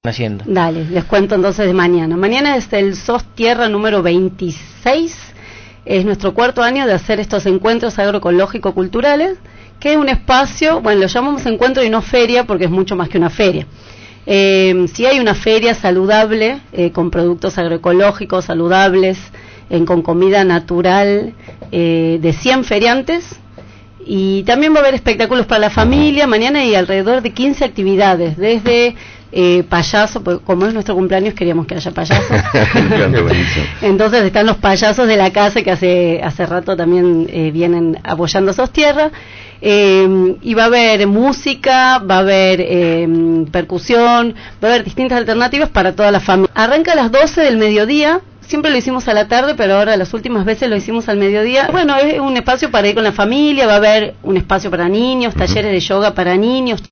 haciendo? Dale, les cuento entonces de mañana. Mañana es el SOS Tierra número 26. Es nuestro cuarto año de hacer estos encuentros agroecológico-culturales, que es un espacio, bueno, lo llamamos encuentro y no feria porque es mucho más que una feria. Sí hay una feria saludable, con productos agroecológicos saludables, con comida natural, de 100 feriantes, y también va a haber espectáculos para la familia. Mañana hay alrededor de 15 actividades, desde payaso, pues como es nuestro cumpleaños queríamos que haya payasos. Entonces están los payasos de la casa que hace rato también vienen apoyando SOS Tierra. Y va a haber música, va a haber percusión, va a haber distintas alternativas para toda la familia. Arranca a las 12 del mediodía. Siempre lo hicimos a la tarde, pero ahora las últimas veces lo hicimos al mediodía. Bueno, es un espacio para ir con la familia, va a haber un espacio para niños, talleres de yoga para niños.